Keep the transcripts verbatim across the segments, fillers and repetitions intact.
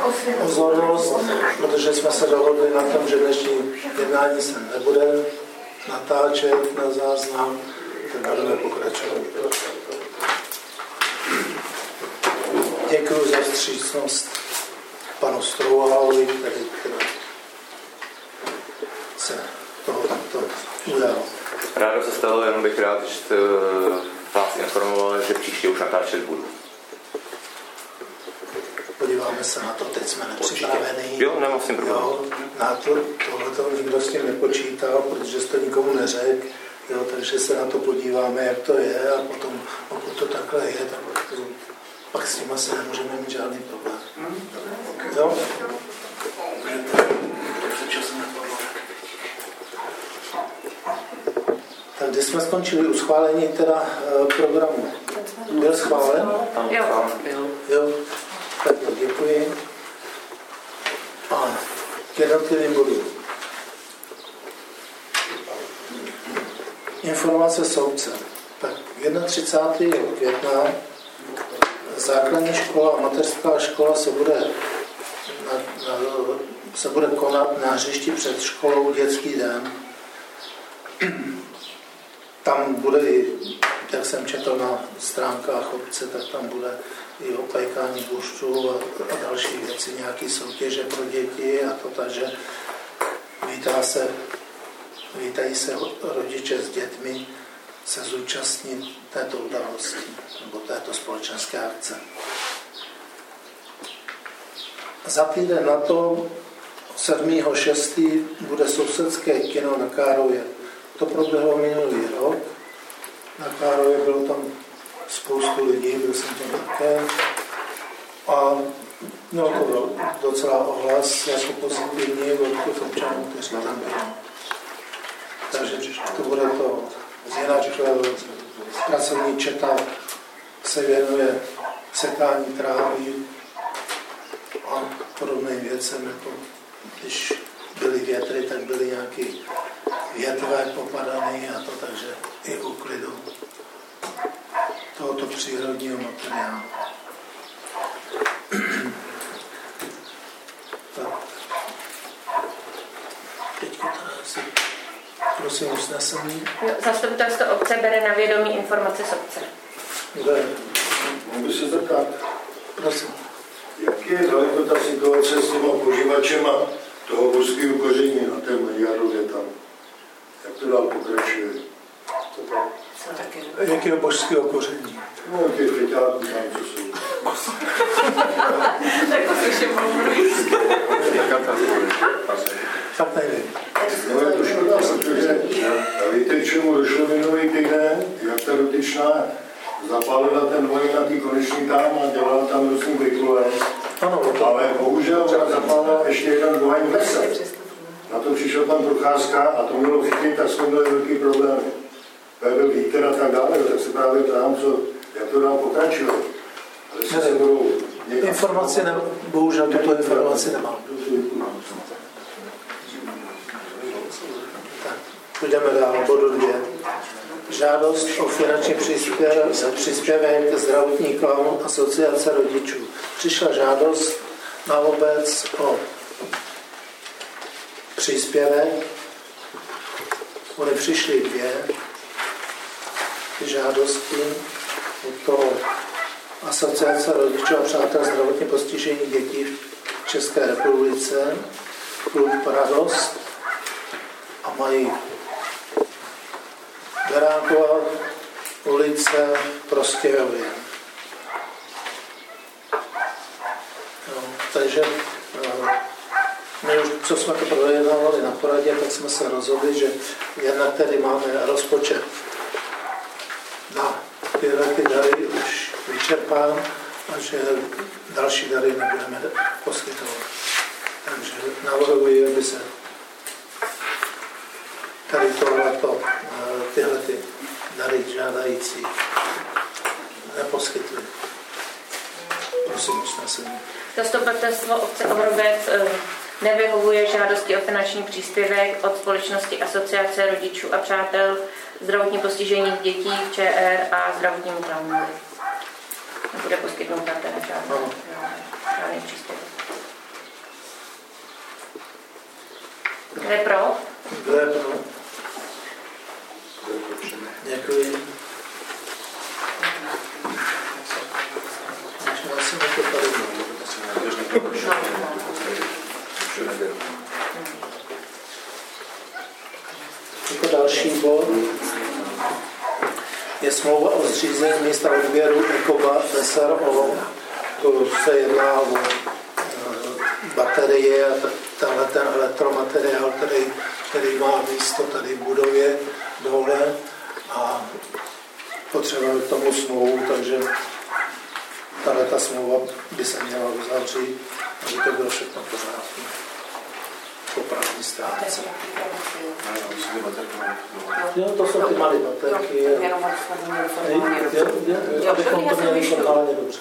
pozornost, protože jsme se dohodli na tom, že dnešní jednání se nebude natáčet na záznam, tak budeme pokračovat. Děkuji za vstřícnost panu Strouhalovi, který se toho takto ujal. Rádo se stalo, jenom bych rád, že jste vás informoval, že příště už natáčet budu. Podíváme se na to, teď jsme nepřipravení. Jo, nemusím problém. Na to, tohleto nikdo s tím nepočítal, protože jsi to nikomu neřekl, jo, takže se na to podíváme, jak to je a potom, pokud to takhle je, tak to, pak s tím asi nemůžeme mít žádný problém. Jo? Tak když jsme skončili u schválení teda programu, byl schválen? Jo. Jo. Tak děkuji. A k jednotlivým bodům. Informace soudce. Tak třicátého prvního května základní škola a mateřská škola se bude, na, na, se bude konat na hřišti před školou dětský den. Tam bude i, jak jsem četl na stránkách obce, tak tam bude i oplékání bušťů a, a další věci, nějaké soutěže pro děti a to, takže vítá se, vítají se rodiče s dětmi se zúčastnit této události nebo této společenské akce. Za týden na to sedmého šestého bude sousedské kino na Kárově. To proběhlo minulý rok. Na Kárově bylo tam spoustu lidí, byl jsem tam také. A mělo to docela ohlas jako pozitivní od těch občanů, kteří tam byli. Takže to bude to jinak pracovní četa se věnuje sekání trávy a podobným věcem, jako když byly větry, tak byly nějaké větve popadané a to, takže i uklidu tohoto přírodního materiálu. Tak. Teďka teda si prosím usnesení. Zastupitelstvo obce bere na vědomí informace z obce. Kde? Mohu se zeptat? Prosím. Jak je daleko ta situace s těma poživačema toho božského koření na té Maďarově tam? Jak to dál pokračuje? Jakého božského koření? No, těch feťáků tam, co jsou. Tak to slyším mluvit. Tak nevím. No, je to škoda, protože víte, čemu došlo minulý týden, jak ta dotyčná zapálila ten dvojek na tý konečný tam a dělala tam různý brikule. Ale bohužel ona zapálila ještě jeden dvojek v lese. Na to přišel tam procházka a to mělo chytit, tak jsme měli velký problémy. Jak byl vítr a tak dále, tak se právě ptám, co, jak to dál pokračuje. Ale se budou někam... Informaci ne, bohužel tuto informaci nemám. Tak, půjdeme dál, bodu dvě. Žádost o finanční příspěvek, příspěvek zdravotníkům asociace rodičů. Přišla žádost na obec o příspěvek. Ony přišly dvě žádosti od toho asociace rodičů a přátel zdravotně postižení dětí v České republice, klub Radost, a mají Beránkova ulice Prostějově. No, takže my už, co jsme to projednávali na poradě, tak jsme se rozhodli, že jednak tedy máme rozpočet na tyhle ty dary už vyčerpán a že další dary nebudeme poskytovat. Takže navrhuji, aby se tady tohleto, tyhle ty dary žádající neposkytli. Prosím, usnesení. Zastupitelstvo obce Ohrobec nevyhovuje žádosti o finanční příspěvek od společnosti Asociace rodičů a přátel zdravotní postižení dětí v ČR a zdravotnímu plánu. Nebude poskytnuta teda žádný příspěvek. Kdo je pro? Kdo je pro? Děkuji. Asi na to tady jako další bod je smlouva o zřízení místa odběru Ekoba S R O. To se jedná o baterie a tenhle ten elektromateriál, který, který má místo tady v budově dole a potřebujeme k tomu smlouvu, takže tahle ta smlouva by se měla uzavřít, aby to bylo všechno v pořádku. Po právní stránce. Jo, to jsou ty malé baterky. Abychom to měli formálně dobře.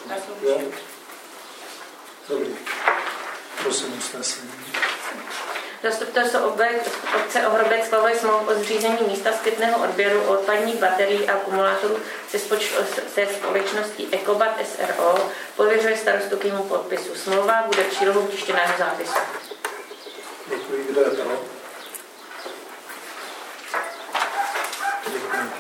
Dobrý. Prosím, usnesení. Zastupitelstvo obce Ohrobec schvaluje smlouvu o zřízení místa zpětného odběru odpadních baterií a akumulátorů se, spoč, se společností Ekobat S R O. Pověřuje starostu k jejímu podpisu. Smlouva bude přílohou tištěného zápisu. Děkuji, kdo je pro? Děkuji.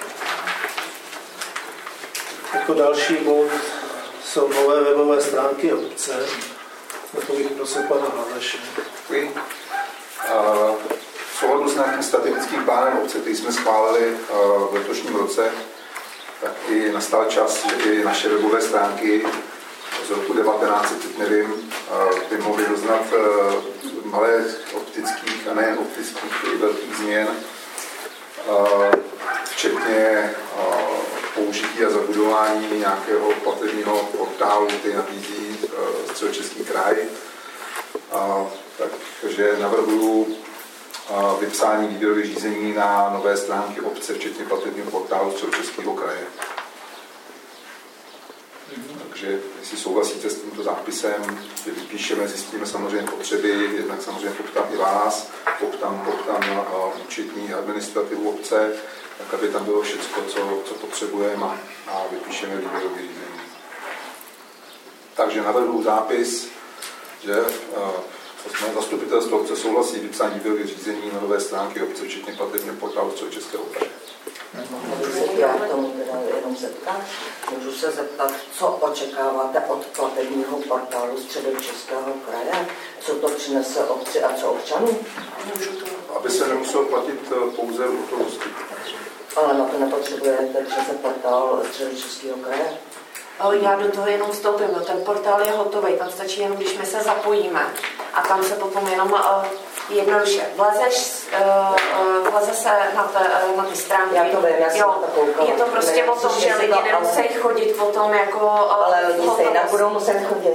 Jako další bod jsou nové webové stránky obce. Na to bych prosil pana Hlavneše. Děkuji. V souladu s nějakým strategickým plánem obce, který jsme schválili v letošním roce, tak i nastal čas, že i naše webové stránky z roku devatenáct set, teď nevím, by mohly doznat malé optických a nejen optických i velkých změn, včetně použití a zabudování nějakého platebního portálu, který nabízí Středočeský kraj. Takže navrhuji vypsání výběrových řízení na nové stránky obce, včetně platebního portálu Středočeského kraje. Takže jestli souhlasíte s tímto zápisem, že vypíšeme, zjistíme samozřejmě potřeby, jednak samozřejmě poptám i vás, poptám, poptám na účetní administrativu obce, tak aby tam bylo všechno, co, co potřebujeme a, a vypíšeme výběrové řízení. Takže navrhuji zápis, že uh, zastupitelstvo obce souhlasí vypsání výběrových řízení na nové stránky obce, včetně platebního portálu Středočeského kraje. Já tomu teda jenom zeptat. Můžu se zeptat, co očekáváte od platebního portálu Středočeského kraje? Co to přinese obci a co občanům? Aby se nemuselo platit pouze hotovosti. Ale na to nepotřebujete přece portál Středočeského kraje? Já do toho jenom vstoupím. No, ten portál je hotový, tam stačí jenom, když my se zapojíme. A tam se potom jenom uh, jednoduše vlezeš, uh, vleze se na, te, uh, na ty stránky. Já to vím, já jsem jo, to koukala. Je to prostě o tom, že lidi nemusí chodit potom jako... Uh, ale lidi se jinak budou muset chodit.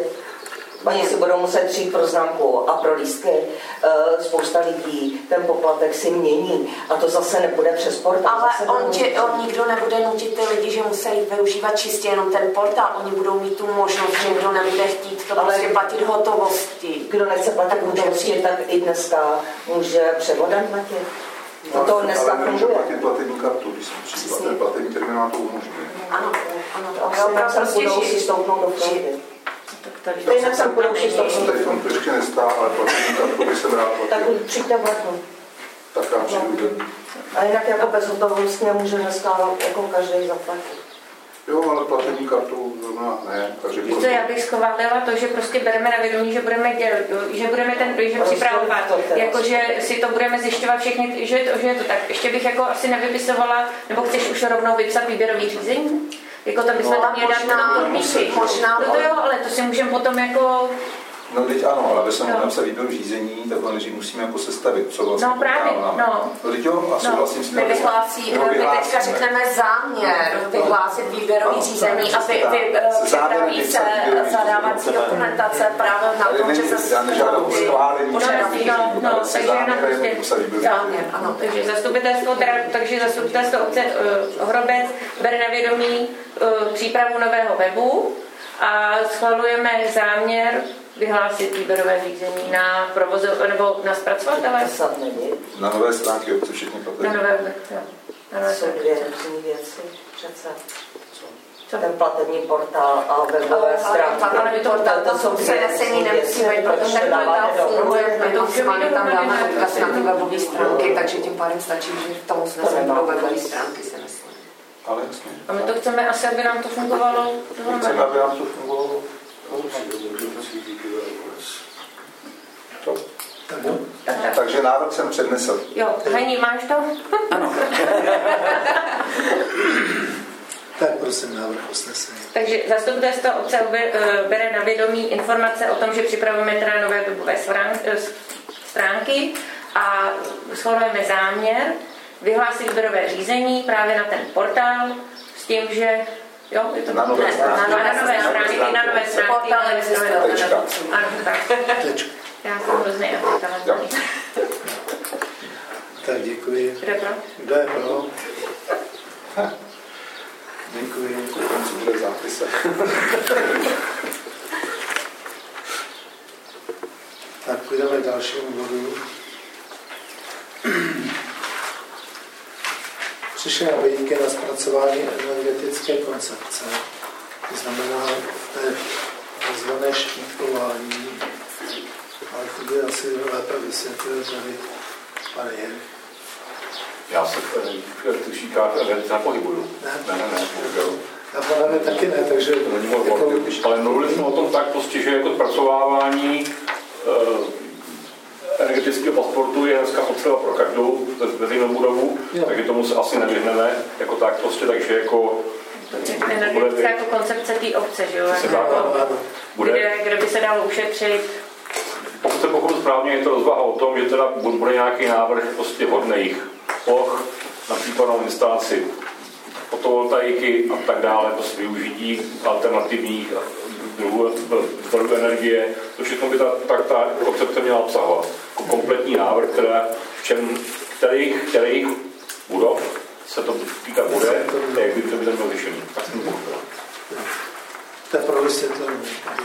Oni si budou muset přijít pro známku a pro lístky. Spousta lidí ten poplatek si mění a to zase nebude přes portál. Ale on, tě, on nikdo nebude nutit ty lidi, že musí využívat čistě jenom ten portál. Oni budou mít tu možnost, že kdo nebude chtít to ale prostě platit hotovosti. Kdo nechce platit hotovosti, tak i dneska může převodem platit. No, to dneska ale nemůže platit platební kartu, když jsem přijít, ten platební terminál to umožňuje. Ano, ano. Asi tam se budou si stoupnout do fronty. To jinak jsem budou všichni stoupnout do fronty. To ještě nestá, ale platební kartu by se rád platit. Tak přijďte v letnu. Tak já přijdu. A jinak jako bezhotovostně může dneska jako každý zaplatit. Jo, ale platební kartu zrovna ne. Takže Víš co, já bych schválila to, že prostě bereme na vědomí, že budeme dělat, že budeme ten že připravovat, jakože si to budeme zjišťovat všechny, že, že je to tak. Ještě bych jako asi nevypisovala, nebo chceš už rovnou vypsat výběrový řízení? Jako to bychom tam měli dát na podmínky. Možná, no to jo, ale to si můžeme potom jako... No teď ano, ale aby se mohli napsat výběrový řízení, tak než musíme jako sestavit, co vlastně no, právě, no. No teď jo, a souhlasím s tím. My vyhlásí, my teďka řekneme záměr vyhlásit výběrový řízení a vy, vy připraví se zadávací dokumentace právě na tom, že se... Já nežádám o schválení. No, no, takže jenom prostě záměr, ano. Takže zastupitelstvo, teda, takže zastupitelstvo obce Ohrobec bere na vědomí přípravu nového webu a schvalujeme záměr vyhlásit výběrové řízení na provozu, nebo na zpracovatele? Na nové stránky obce všichni platí. Na nové, jo. Na nové jsou dvě různé věci, přece. Co? ten platební portál a webové stránky. Ale to, to, to jsou přenesení nemusí být, protože ten portál funguje, my to maximálně tam dáme odkaz na ty webové stránky, takže tím pádem stačí, že v tom usnesení budou webové stránky, se myslím. Ale jasně. A my to chceme asi, aby nám to fungovalo dohromady. Chceme, aby nám to fungovalo. To. Tak, no. Tak, tak. Takže návrh jsem přednesl. Jo, Hajní, máš to? Ano. Tak prosím, návrh usnesení. Takže zastupitelstvo obce bere na vědomí informace o tom, že připravujeme teda nové webové stránky a schvalujeme záměr vyhlásit výběrové řízení právě na ten portál s tím, že jo, je to na nové stránky. Na, na nové stránky, na nové stránky. Portál existuje. Ano, tak. Já jsem hrozný afrikální. Tak děkuji. Kdo je pro? Kdo je pro? Děkuji. Co bude v zápise. Tak půjdeme k dalšímu bodu. Přišly nabídky na zpracování energetické koncepce. To znamená takzvané štítkování. Ale to by asi lépe vysvětlil tady pan Jen. Já se v tušíkách nepohybuju. Ne? Ne, ne, ne. Já právě taky ne, takže... Jako, ale mluvili jsme o tom tak prostě, že jako zpracovávání eh, energetického pasportu je dneska potřeba pro každou veřejnou budovu, jo. Takže tomu se asi nevyhneme, jako tak prostě, takže jako... Energetická jako koncepce té obce, že jo? Bude, kde, kde by se dalo ušetřit. Pokud se pochopil správně, je to rozvaha o tom, že teda bude nějaký návrh prostě vhodných ploch na případnou instalaci fotovoltaiky a tak dále, prostě využití alternativních druhů energie. To všechno by ta, ta, ta koncepce měla obsahovat. Kompletní návrh, které, čem, kterých, kterých budov se to týkat bude, jak by to by bylo řešení. Tak jsem to pochopil. To je pro vysvětlení.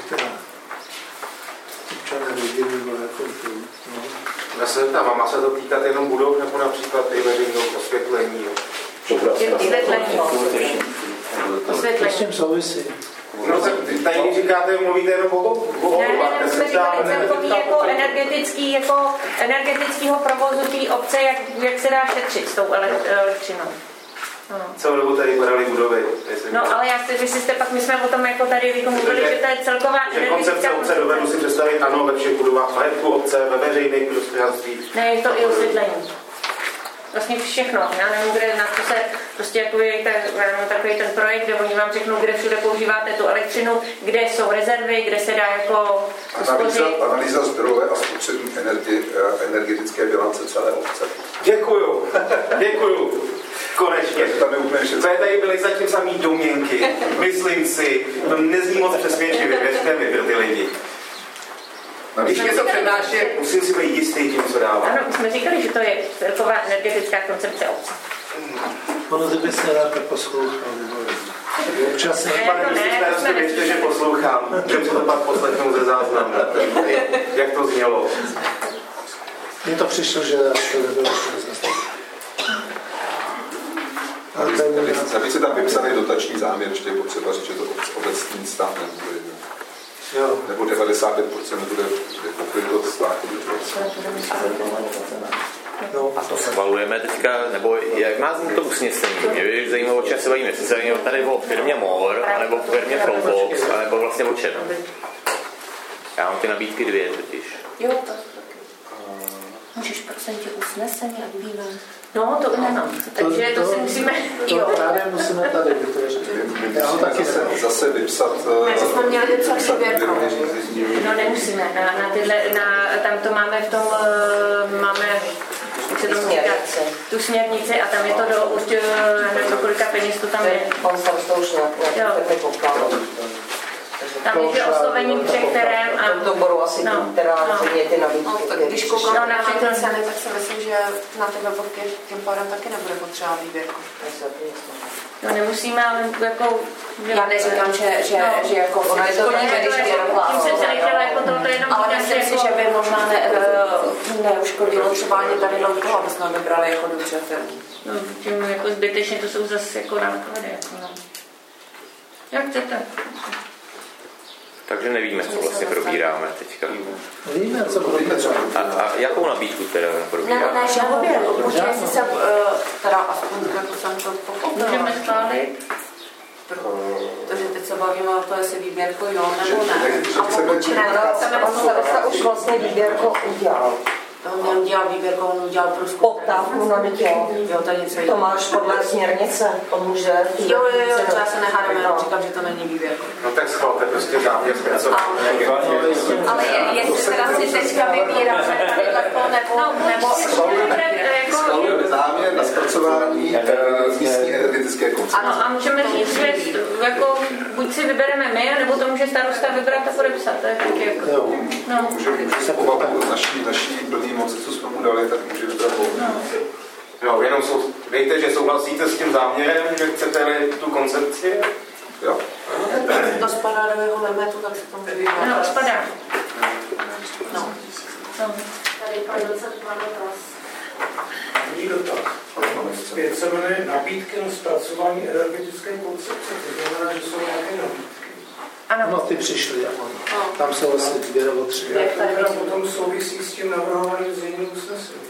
Občané viděli, jako to. No. Já se zeptám, má se to týkat jenom budov, nebo například i veřejného osvětlení? Osvětlení. Osvětlení. S tím souvisí. No tak tady když říkáte, mluvíte jenom o tom? Ne, ne, ne, musíme říkat celkový jako energetický, jako energetického provozu té obce, jak, jak se dá šetřit s tou elektřinou. No. Celou dobu tady padaly budovy. No ale já si, vy jste pak, my jsme o tom jako tady vykomunikali, že to je celková energetická koncepce obce dovedu si představit, ano, ve všech budovách majetku obce, ve veřejných hospodářství. Ne, je to i osvětlení. Vlastně všechno. Já nevím, kde na to se prostě jakoby, tak, takový ten projekt, kde oni vám řeknou, kde všude používáte tu elektřinu, kde jsou rezervy, kde se dá jako Analýza, analýza zdrojové a spotřební energie, energetické bilance celé obce. Děkuju, děkuju. Konečně. Tam je úplně všechno. Tady byly zatím samý domněnky. Myslím si, to nezní moc přesvědčivě, věřte mi, pro ty lidi. Když něco přednáším, musím si být jistý tím, co dávám. Ano, my jsme říkali, že to je celková energetická koncepce obce. Ono, kdyby se lépe poslouchal. Občas ne. Pane místopředsedo, věřte, že poslouchám. Že to pak poslechnu ze záznamu. Jak to znělo? Mně to přišlo, že až to nebylo Navíc je tam vypsaný dotační záměr, ještě je potřeba říct, že to obecní stát nebude. Jo. Nebo devadesát pět procent bude pokryto státní. No, a to schvalujeme teďka, nebo jak má znít to usnesení? Mě by zajímalo, o čem se bavíme. Jestli se bavíme tady o firmě Mor, anebo o firmě Flowbox, anebo vlastně o čem. Já mám ty nabídky dvě totiž. Jo, to můžeš procentě usnesení a víme. No, to nemám. Takže to, to, to si musíme... To jo. Právě musíme tady vytvořit. Já ho taky zase, zase vypsat... Ne, že jsme měli něco v sobě. No, nemusíme. Na, na tyhle, na, tam to máme v tom... Máme... Jak se tomu říká? Tu směrnici a tam je to do... Už nevím, do kolika peněz to tam je. On tam to už nějak nepopláno. Tam je že oslovení před kterém a... To budou asi no, ty, která no. země ty nabídky. No, když koukám no, na ty ceny, tak si myslím, že na ty webovky tím pádem taky nebude potřeba výběrku. No nemusíme, ale jako... Já neříkám, že, že, no. že jako ona je to skoníme, když je tím jsem se nechtěla jako tohle jenom... Ale myslím si, že by možná ne, neuškodilo třeba ani tady louko, aby jsme vybrali jako dobře firmy. No tím jako zbytečně to jsou zase jako náklady. Jako no. Jak chcete. Takže nevíme, co vlastně probíráme teďka. Víme, co probíráme. A, a jakou nabídku teda probíráme? Ne, ne, žalobě, určitě jestli se, teda aspoň jako jsem to pochopila. Můžeme schválit? Protože teď se bavíme o to, jestli výběrko jo nebo ne. A pokud ne, on starosta už vlastně výběrko udělal. On neudělal výběrku, on udělal průzkum. Poptávku na bytě. Jo, to je něco To máš podle směrnice, on může... Jo, jo, jo, já se nehádám, jenom říkám, že to není výběrko. No tak schvalte prostě záměr zpracování. Ale jestli teda si teďka vybíráme tady to, nebo... nebo schvalujeme záměr na zpracování místní energetické koncepce. Ano, a můžeme říct, že jako, buď si vybereme my, nebo to může starosta vybrat a podepsat. To je taky jako... No. Můžeme se pobavit naší, naší plný moci, co jsme mu dali, tak může vybrat no. Jo, jenom sou, dejte, že souhlasíte s tím záměrem, že chcete tu koncepci? Jo. To spadá do jeho limitu, tak se to může. No, spadá. No. No. Tady pan docent má dotaz. První dotaz. Zpět se jmenuje nabídky na zpracování energetické koncepce. To znamená, že jsou nějaké nabídky. Ano. No, ty přišly, ano. Tam jsou asi dvě nebo tři. Jak to teda potom souvisí s tím navrhovaným zněním usnesení?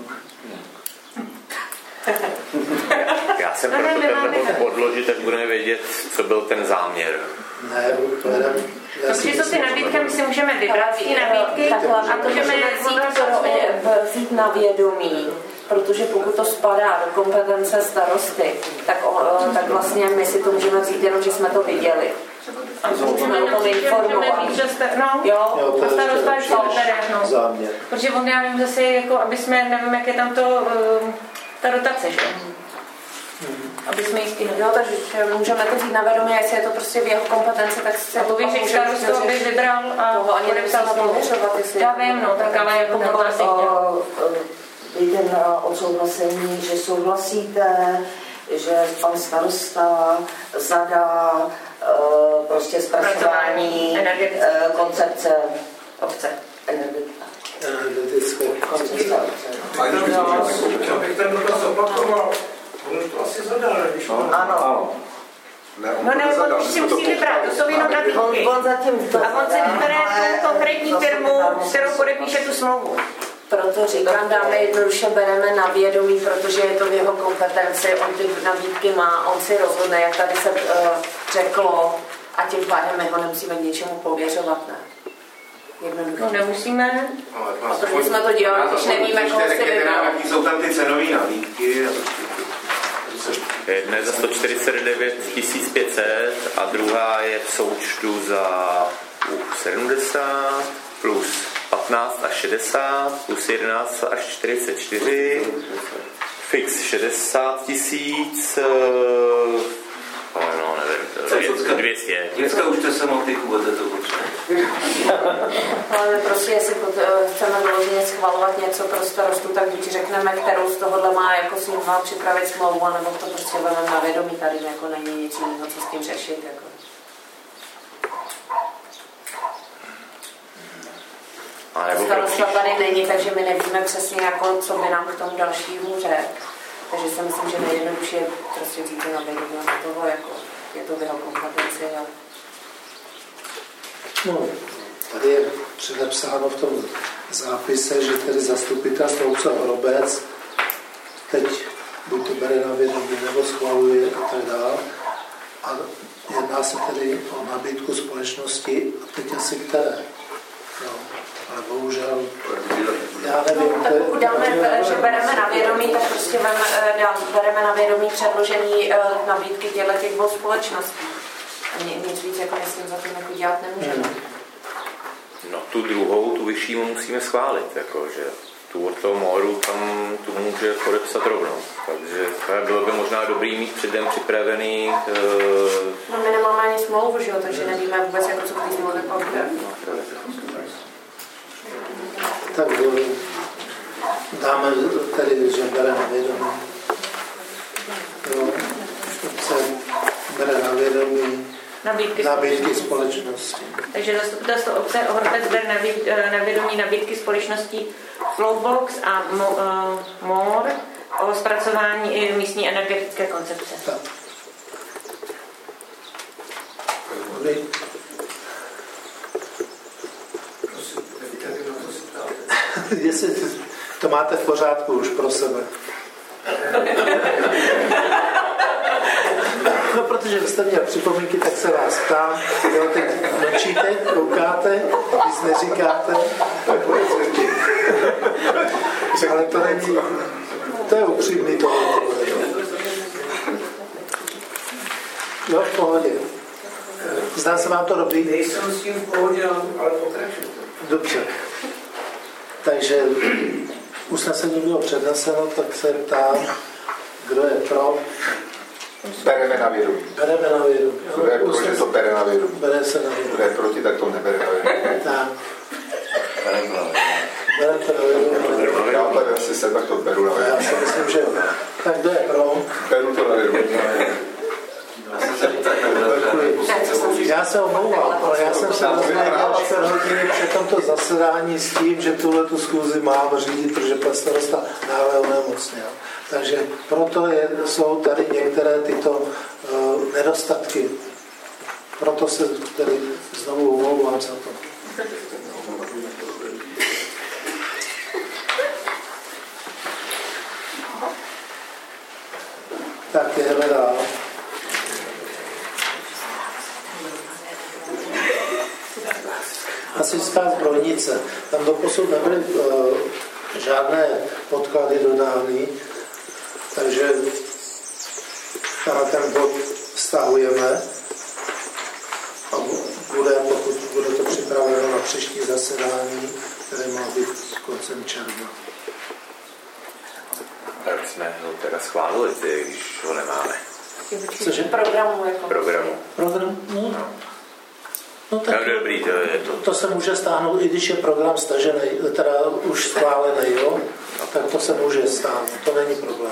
Já jsem proto tenhle podložit, až budeme vědět, co byl ten záměr. Ne, to je... Protože jsou ty nabídky, my si můžeme vybrat ty nabídky a to můžeme vzít na vědomí. Protože pokud to spadá do kompetence starosty, tak, tak vlastně my si to můžeme vzít jenom, že jsme to viděli. A můžeme o tom informovat. No, jo, a starosta je v terénu. Záměr. Protože on, já nevím zase, jako, aby jsme, nevím, jak je tam to, ta rotace, že? Aby jsme jistý nevím. Jo, takže můžeme to vzít na vědomí, jestli je to prostě v jeho kompetenci, tak se to pověřit starostu, aby vybral a toho ani nepsal na pověřovat, jestli... Já vím, no, tak ale jako nebo asi Jde na odsouhlasení, že souhlasíte, že pan starosta zadá uh, prostě zpracování uh, koncepce obce. Energetické koncepce obce. Já bych ten dotaz opakoval. On to asi zadal, když on... Ano. Ne, no ne, on už si musí vybrat, to jsou jenom nabídky. On, on zatím to a on si vybere tu konkrétní firmu, kterou podepíše tu smlouvu. Proto říkám, dáme jednoduše, bereme na vědomí, protože je to v jeho kompetenci, on ty nabídky má, on si rozhodne, jak tady se uh, řeklo, a tím pádem my ho nemusíme k něčemu pověřovat, ne? Jednoduše. No nemusíme. No, a proto jsme to dělali, když nevíme, koho si vybral. Jaký jsou tam ty cenové nabídky? Jedna je za sto čtyřicet devět tisíc pět set a druhá je v součtu za sedmdesát plus patnáct až šedesát plus jedenáct až čtyřicet čtyři, fix šedesát tisíc, no nevím, dvě stě. Dneska už to jsem optiku, bude to potřeba. Ale prostě, jestli chceme vyloženě schvalovat něco pro starostu, tak buď řekneme, kterou z tohohle má jako s ním má připravit smlouvu, anebo to prostě vezmeme na vědomí, tady jako není nic jiného, co s tím řešit. Jako. Starosta tady není, takže my nevíme přesně, jako, co by nám k tomu dalšímu řekl. Takže si myslím, že nejjednodušší je prostě říct na vědomí na toho, jako je to v jeho kompetenci. A... No, tady je předepsáno v tom zápise, že tedy zastupitelstvo obce Hrobec teď buď to bere na vědomí, nebo schvaluje a tak dále. A jedná se tedy o nabídku společnosti a teď asi které. No. Ale bohužel, já nevím. No, tak pokud dáme, že bereme na vědomí, tak prostě bereme na vědomí předložení nabídky těchto těch dvou společností. A nic víc jako myslím za tím jako dělat nemůžeme. Hmm. No tu druhou, tu vyšší musíme schválit, jako, že tu od toho moru tam tu může podepsat rovnou. Takže bylo by možná dobrý mít předem připravený... Uh... No my nemáme ani smlouvu, že jo, takže nevíme vůbec, jako co v té smlouvě bude. Tak dáme tedy, že bere na vědomí. Jo, se bere na vědomí nabídky, nabídky společnosti. Takže zastupitelstvo obce Hrobec bere na vědomí nabídky společností Flowbox a MOR o zpracování i místní energetické koncepce. Tak. Dobrý. Jestli to máte v pořádku už pro sebe. No, protože vy jste měl připomínky, tak se vás ptám. Jo, teď mlčíte, koukáte, nic neříkáte. Ale to není, to je upřímný tohle. Jo, v pohodě. Zdá se vám to dobrý? Nejsem s tím v pohodě, ale pokračujte. Dobře. Takže usnesení bylo předneseno, tak se ptám, kdo je pro. Bereme na vědomí. Bereme na vědomí. Kdo je pro, že to bere na vědomí. Bere se na vědomí. Kdo je proti, tak to nebere na vědomí. Tak. Bereme na vědomí. Bereme to na vědomí. Já tady asi se tak to beru na vědomí. Já si myslím, že jo. Tak kdo je pro? Beru to na vědomí. Já se omlouvám, ale já jsem se rozvěděl čtvrt hodiny před tomto zasedání s tím, že tuhle tu schůzi mám řídit, protože pan starosta náhle onemocněl. Takže proto je, jsou tady některé tyto uh, nedostatky. Proto se tady znovu omlouvám za to. Tak jdeme dál. Hasičská zbrojnice. Tam doposud nebyly uh, žádné podklady dodány, takže ten bod stahujeme a bude, pokud bude to připraveno na příští zasedání, které má být koncem června. Tak jsme ho teda schválili, ty, když ho nemáme. Cože? Programu. Jako Programu. Program? No. No. No tak no, dobrý, to, je to. to se může stáhnout, i když je program stažený, teda už schválený, jo? Tak to se může stáhnout, to není problém.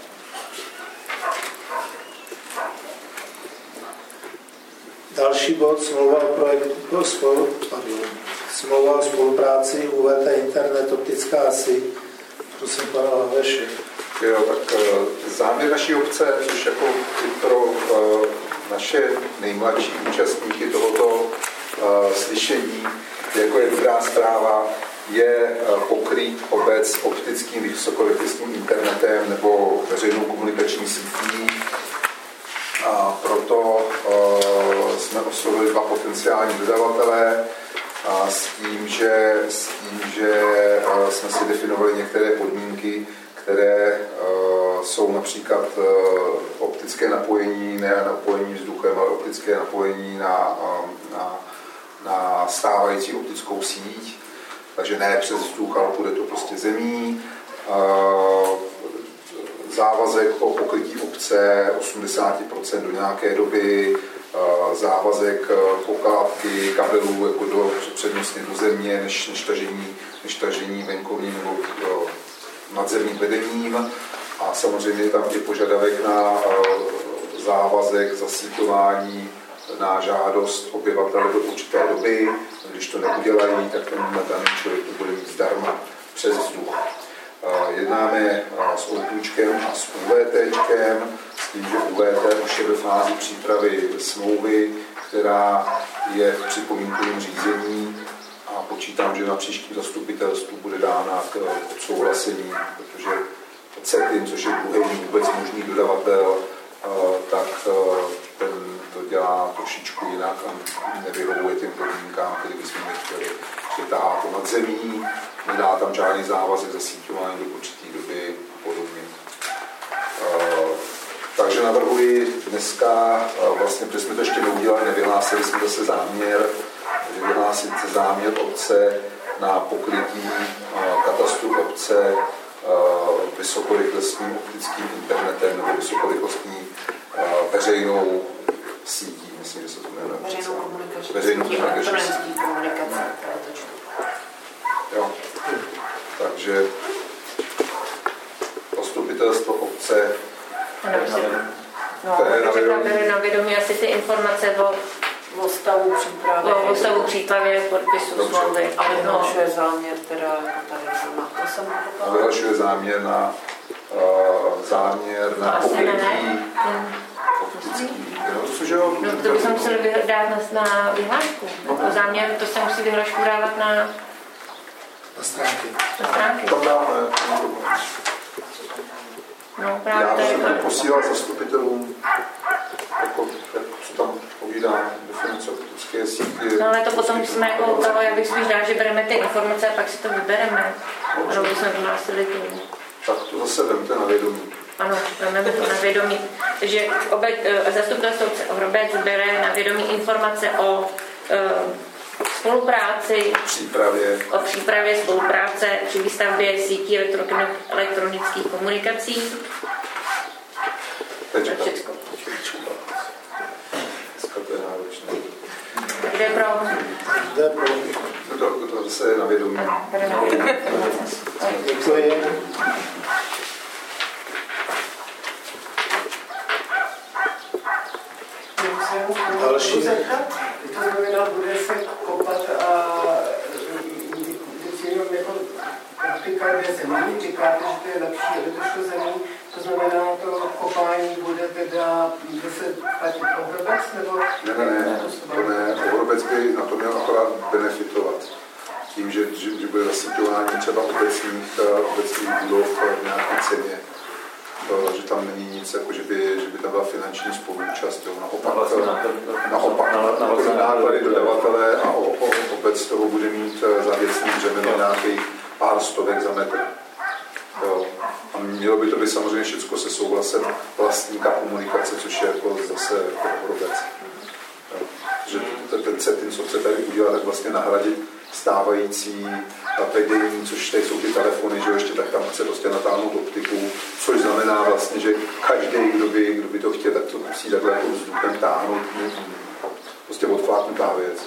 Další bod, smlouva o projektu, spolu, pardon, smlouva o spolupráci, U V T Internet, optická síť, prosím pana Laveše. Jo, tak záměr naší obce, což jako pro uh, naše nejmladší účastníky tohoto uh, slyšení, jako je dobrá zpráva, je uh, pokrýt obec optickým vysokorychlostním internetem nebo veřejnou komunikační sítí. A proto uh, jsme oslovili dva potenciální dodavatele a s tím, že, s tím, že uh, jsme si definovali některé podmínky, které uh, jsou například uh, optické napojení, ne napojení vzduchem, ale optické napojení na, uh, na, na stávající optickou síť. Takže ne přes vzduch, ale bude to prostě zemí. Uh, závazek o pokrytí obce osmdesát procent do nějaké doby, uh, závazek pokládky kabelů jako do, přednostně do země, než, než, tažení, než tažení venkovním nebo uh, nadzemním vedením a samozřejmě tam je požadavek na závazek zasíťování na žádost obyvatele do určité doby. Když to neudělají, tak ten daný člověk to bude mít zdarma přes vzduch. Jednáme s Outlučkem a s UVTčkem, s tím, že U V T už je ve fázi přípravy smlouvy, která je v připomínkovém řízení a počítám, že na příštím zastupitelstvu bude dána k odsouhlasení, protože CETIM, což je druhý vůbec možný dodavatel, tak ten to dělá trošičku jinak a nevyhovuje těm podmínkám, které bychom chtěli. Že tahá to nad zemí, nedá tam žádný závazek zasíťování do určité doby a podobně. Takže navrhuji dneska, vlastně, protože jsme to ještě neudělali, nevyhlásili jsme zase záměr, vyhlásit záměr obce na pokrytí katastru obce vysokorychlostním optickým internetem nebo vysokorychlostní veřejnou sítí, myslím, že se to jmenuje. Veřejnou komunikační Veřejnou komunikační komunikace. Jo. Takže zastupitelstvo obce, no, protože tam byly na vědomí asi ty informace o o stavu přípravy. O stavu přípravy podpisu smlouvy. A vyhlašuje záměr teda tady na to jsem a vyhlašuje záměr na uh, záměr na pokrytí optický No, to bychom museli dát na, na vyhlášku. Jako záměr, to se musí vyhlášku dávat na, na stránky. Na stránky. Tam dáme. No, právě já to je musím posílat zastupitelům, jako, jak se tam povídá, definice optické sítě. No ale to potom jsme jako toho, jak bych spíš dál, že bereme ty informace a pak si to vybereme. Ano, když jsme vyhlásili tu. Tak to zase vemte na vědomí. Ano, vezmeme to na vědomí. Takže obec, zastupitelstvo obec bere na vědomí informace o e, spolupráci, přípravě. o přípravě spolupráce při výstavbě sítí elektronických komunikací. Teď tak všechno. Dneska to je náročné. Kde je pro? Kde je pro? To, to zase je na vědomí. Děkuji. Další. To znamená, bude se kopat a vždycky jenom jako praktika dvě zemí. Říkáte, že to je lepší, aby to šlo zemí. To znamená, to kopání bude teda se platit Ohrobec? Nebo... Ne, ne, ne, to ne. Ohrobec by na to měl akorát benefitovat. Tím, že, že, že bude zasíťování třeba obecních, obecních budov v nějaké ceně. Že tam není nic, jako že, by, že by tam byla finanční spoluúčast. Naopak, naopak náklady dodavatele a o, o, obec toho bude mít za věcný břemeno nějakých pár stovek za metr. Jo. A mělo by to být samozřejmě všechno se souhlasem vlastníka komunikace, což je jako zase jako Ohrobec. Že ten setting, co chce tady udělat, tak vlastně nahradit stávající vedení, což tady jsou ty telefony, že ještě tak tam chce prostě natáhnout optiku, což znamená vlastně, že každý, kdo by, kdo by to chtěl, tak to musí takhle jako vzduchem táhnout, prostě odfláknutá věc.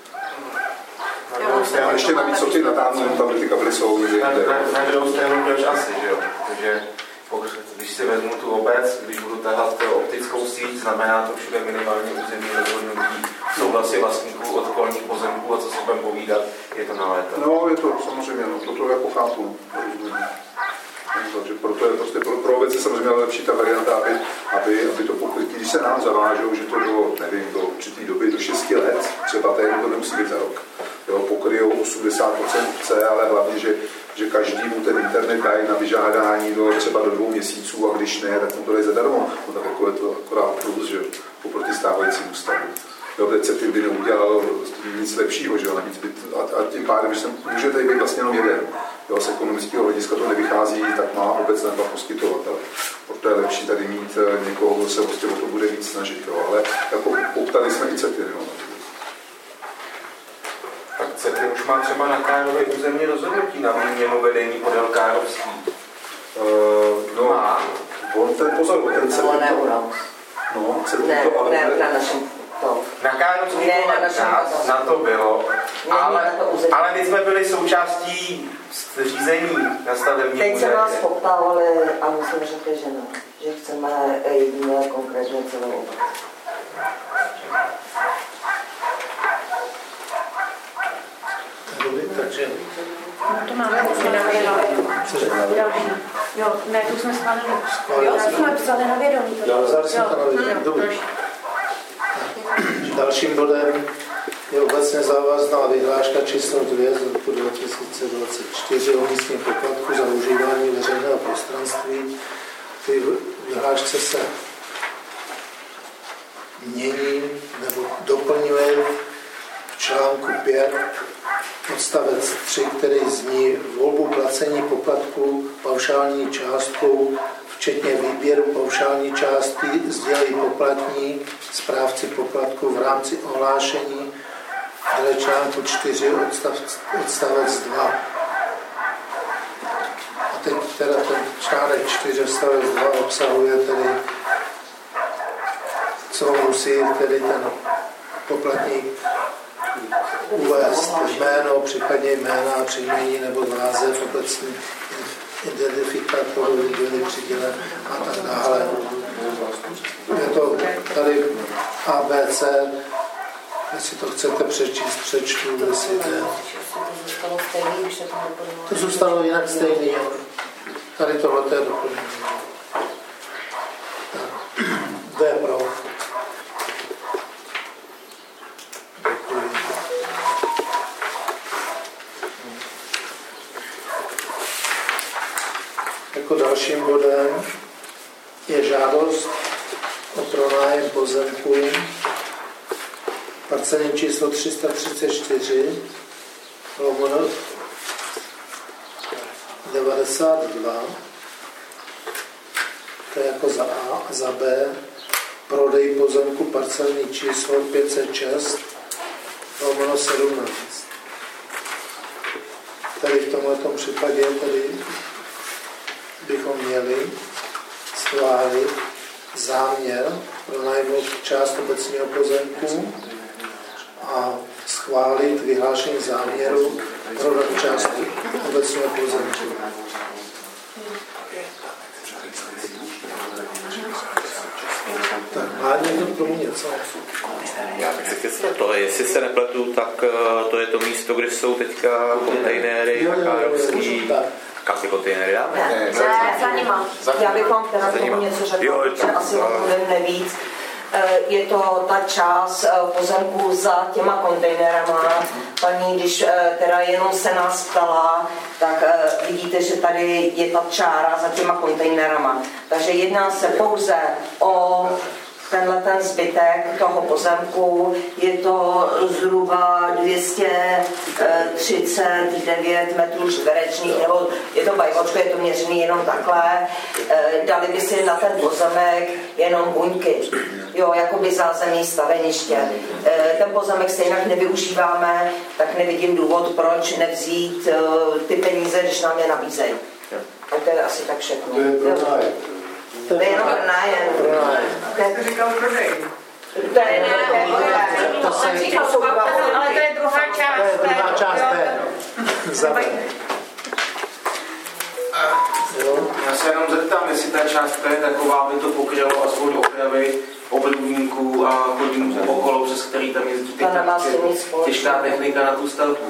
A ještě navíc, co ty natáhnout, tam ty kabely jsou. Na, na, na druhou stranu proč asi, že jo? Takže když si vezmu tu obec, když budu tahat optickou síť, znamená to všude minimálně území rozhodnutí, souhlasy vlastníků okolních pozemků a co se budeme povídat, je to na léta. No, je to samozřejmě, no, toto jako chápu. Takže proto je prostě pro, pro obec je samozřejmě lepší ta varianta, aby, aby, aby to pokrytí, když se nám zavážou, že to do, nevím, do určitý doby, do šesti let, třeba tady to nemusí být za rok. Jo, pokryjou osmdesát procent obce, ale hlavně, že, že každý mu ten internet dají na vyžádání do, třeba do dvou měsíců a když ne, tak mu to dají zadarmo. No tak jako je to akorát plus, že oproti stávajícímu stavu. Jo, teď se tím by neudělal nic lepšího, že jo, navíc by, a, a tím pádem, že se může tady být vlastně jenom jeden. Jo, z ekonomického hlediska to nevychází, tak má obec na dva poskytovatele. Proto je lepší tady mít někoho, kdo se prostě o to bude víc snažit, jo, ale jako poptali jsme i CETIN, jo. Tak CETIN už má třeba na Kárově územní rozhodnutí na výměnu vedení podél Károvský. Uh, no, má. On ten pozor, ten CETIN to... No, CETIN ne, to, ale... Ne, na našem to. Na Károvský na to bylo, ale, ale my jsme byli součástí řízení na stavební úřadě. Teď se nás poptávali a my jsme řekli, že ne. Že chceme jedině konkrétně celou oblast. Takže... No to máme další. Jo, ne, tu jsme schválili. Jo, jsme vzali na vědomí. Jo, vzali jsme to na vědomí. Dobrý. Dalším bodem je obecně závazná vyhláška číslo dvě z roku dva tisíce dvacet čtyři o místním poplatku za užívání veřejného prostranství. Ty vyhlášce se mění nebo doplňuje v článku pět odstavec tři, který zní volbu placení poplatků paušální částkou včetně výběru paušální částky sdělí poplatník správci poplatku v rámci ohlášení dle článku čtyři odstavec, odstavec dva. A teď teda ten článek čtyři odstavec dva obsahuje tedy, co musí tedy ten poplatník uvést jméno, případně jména, příjmení nebo název obecný identifikátorů byly přidělen a tak dále. Je to tady A B C, jestli to chcete přečíst, přečtu, jestli ne. To zůstalo jinak stejný, tady tohle je doplnění. To je pro. jako dalším bodem je žádost o pronájem pozemku parcelní číslo tři sta třicet čtyři lomeno devadesát dva, to je jako za A, a za B prodej pozemku parcelní číslo pět set šest lomeno sedmnáct. Tady v tomto případě tady bychom měli schválit záměr pronajmout část obecního pozemku a schválit vyhlášení záměru prodat část obecního pozemku. Tak, má někdo k tomu něco? Já bych se chtěl to, jestli se nepletu, tak to je to místo, kde jsou teďka kontejnery na Károvský. Kam ty kontejnery dáme? Ne, ne, za nima. Já bych vám teda tomu něco řekla, protože asi o tom nevíc. Je to ta část pozemku za těma kontejnerama. Paní, když teda jenom se nás ptala, tak vidíte, že tady je ta čára za těma kontejnerama. Takže jedná se pouze o tenhle ten zbytek toho pozemku, je to zhruba dvě stě třicet devět metrů čtverečních, nebo je to bajvočko, je to měřený jenom takhle. Dali by si na ten pozemek jenom buňky, jo, jakoby zázemí staveniště. Ten pozemek stejně nevyužíváme, tak nevidím důvod, proč nevzít ty peníze, když nám je nabízejí. A to je asi tak všechno. To je pronájem. To je jenom nájem. To říkal prodej. To je nájem. Ale to je druhá část. To je druhá část B. Za B. Já se jenom zeptám, jestli ta částka je taková, aby to pokrylo aspoň opravy obludníků a chodníků okolo, přes který tam jezdí těžká technika na tu stavbu.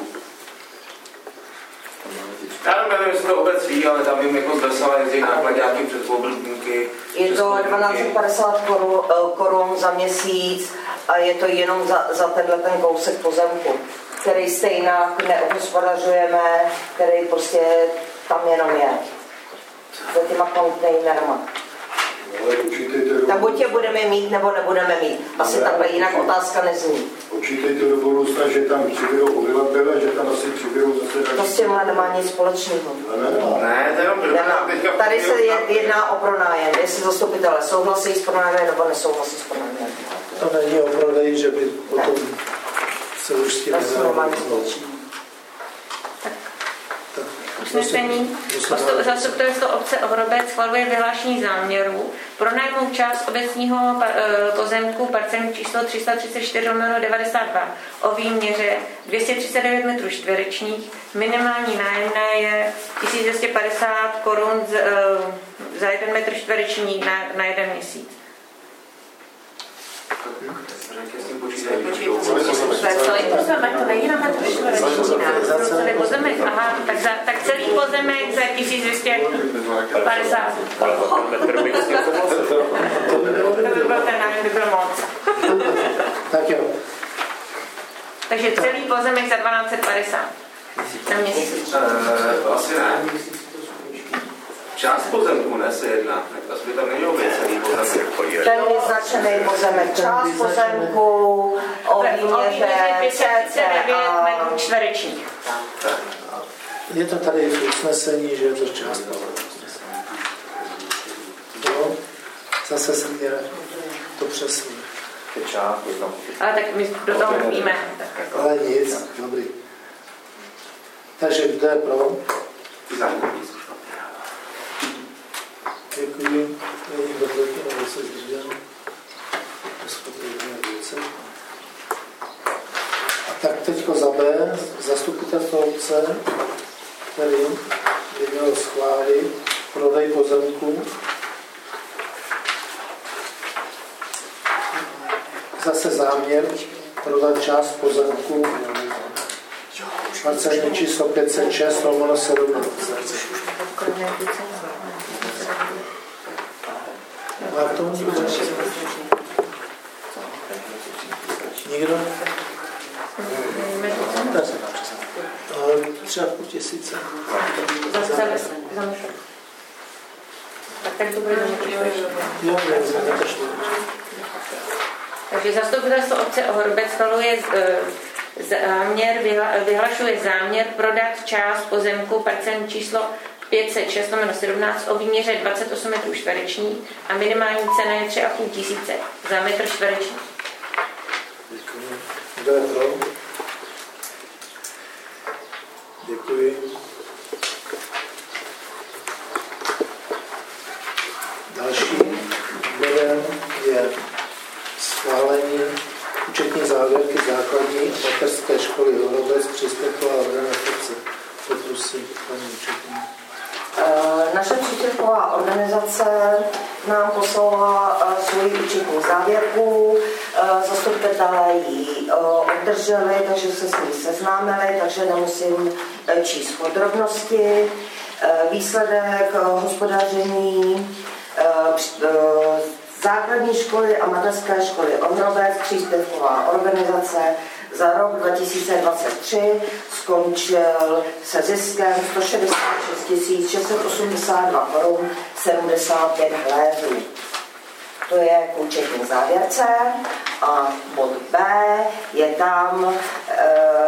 Já nevím, jestli to obec ví, ale tam jim jako zdrsala jezdí nákladňáky přes obludníky. Je to dvanáct set padesát korun za měsíc a je to jenom za, za tenhle ten kousek pozemku, který stejně neobhospodařujeme, který prostě tam jenom je. Za těma kontejnerama. Tak buď je budeme mít, nebo nebudeme mít. Asi takhle jinak otázka nezní. Počítejte do budoucna, že tam přibydou obyvatele, že tam asi přibydou zase další. To s těmhle nemá nic společného. Ne, to jenom tady se jedná o pronájem. Jestli zastupitelé souhlasí s pronájem, nebo nesouhlasí s pronájem. To není o prodej, že by potom se už s tím usnesení. Zastupitelstvo obce Ohrobec schvaluje vyhlášení záměru pronajmout část obecního pozemku parcelní číslo tři sta třicet čtyři lomeno devadesát dva o výměře dvě stě třicet devět metrů čtverečních. Minimální nájemné je tisíc dvě stě padesát korun za jeden metr čtvereční na, na jeden měsíc. Celý pozemek, to není na metr čtvereční, celý pozemek, aha, tak, za, tak celý pozemek za tisíc dvě stě padesát. To by byl ten nájem, by byl moc. Tak jo. Takže celý pozemek za dvanáct set padesát na měsíc. To asi ne. Část pozemku ne se jedná, tak asi by tam nemělo být celý pozemek. Ten je značený pozemek, část pozemku o výměře dvě stě třicet devět metrů čtverečních. Je to tady v usnesení, že je to část pozemku. No, zase směr to přesně. Ale tak my do toho mluvíme. Ale nic, dobrý. Takže kdo je pro? Děkuji. Není do proti, nebo se zdržel. A tak teďko za B, zastupitelstvo obce, který by měl schválit prodej pozemku. Zase záměr prodat část pozemku parcelní číslo pět set šest lomeno sedmnáct. Má k tomu nikdo? Nikdo? Ale třeba půl tisíce. Tak ten to bude Jo, Takže zastupitelstvo obce Ohorbec schvaluje záměr, vyhlašuje záměr prodat část pozemku parcelní číslo pět set šest lomeno sedmnáct o výměře dvacet osm metrů čtverečních a minimální cena je tři a půl tisíce za metr čtvereční. Děkuji. Kdo je pro? Děkuji. Další bodem je schválení účetní závěrky základní a mateřské školy Ohorbec příspěvková organizace. Poprosím, paní účetní. Naše příspěvková organizace nám poslala svoji účetní závěrku, zastupitelé ji obdrželi, takže se s ní seznámili, takže nemusím číst podrobnosti. Výsledek hospodaření základní školy a mateřské školy Ohorbec, příspěvková organizace za rok dva tisíce dvacet tři skončil se ziskem sto šedesát šest tisíc šest set osmdesát dva korun sedmdesát pět hléřů. To je k účetní závěrce. A bod B je tam e,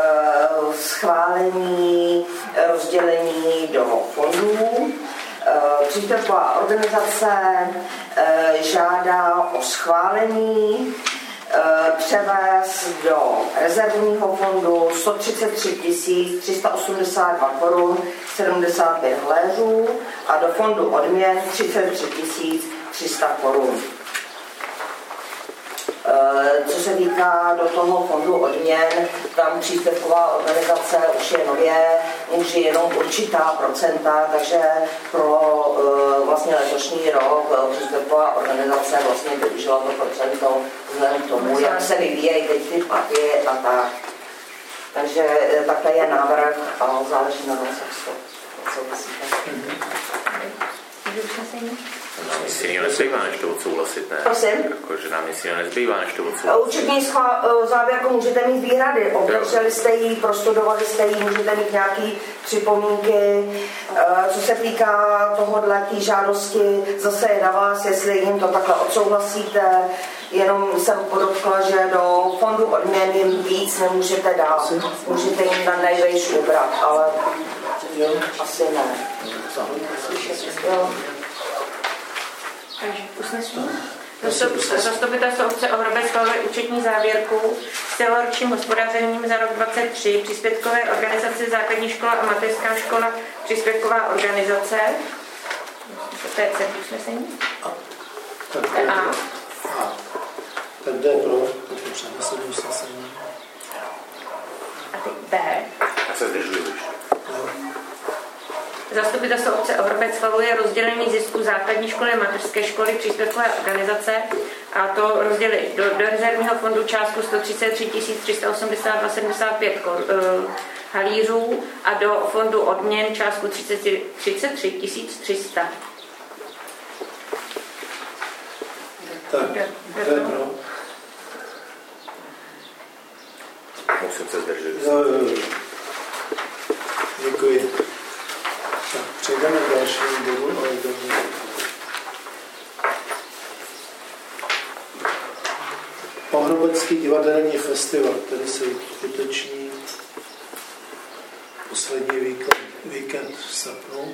schválení rozdělení do fondů. E, příspěvková organizace e, žádá o schválení převést do rezervního fondu sto třicet tři tisíc tři sta osmdesát dva korun sedmdesát pět hléřů a do fondu odměn třicet tři tisíc tři sta korun. Co se týká do toho fondu odměn, tam příspěvková organizace už je nově, může jenom určitá procenta, takže pro vlastně letošní rok příspěvková organizace vlastně využila to procento vzhledem k tomu, jak se vyvíjejí teď ty platy a tak. Takže takhle je návrh a záleží na nás, jak to souvisíte. Nic jiného nezbývá, než to odsouhlasit, ne? Prosím? Jako, že nám nic jiného nezbývá, než to odsouhlasit. Účetní závěrku můžete mít výhrady, obdrželi jste ji, prostudovali jste ji, můžete mít nějaké připomínky. Co se týká tohohle té žádosti, zase je na vás, jestli jim to takhle odsouhlasíte. Jenom jsem podotkla, že do fondu odměn jim víc nemůžete dát. Můžete jim na nejvejš ubrat, ale asi ne. Jo. Takže usnesení. Zastupitelstvo obce Ohorbec schvaluje účetní závěrku s celoročním hospodařením za rok dvacet tři, příspěvkové organizace základní škola a mateřská škola, příspěvková organizace. To je celé usnesení. A. Tak jde pro, to přenesené usnesení. A teď B. Já se zdržuji už. Zastupitelstvo obce Ohorbec schvaluje rozdělení zisku základní školy a mateřské školy příspěvkové organizace a to rozdělit do, do rezervního fondu částku sto třicet tři tisíc tři sta osmdesát dva sedmdesát pět uh, halířů a do fondu odměn částku třicet tři tisíc tři sta. Tak, to je pro. Musím se zdržet. Jo, jo, jo. Děkuji. Tak, přejdeme k dalšímu bodu, ale dobře. Ohrobecký divadelní festival, který se uskuteční poslední víkend, víkend v srpnu.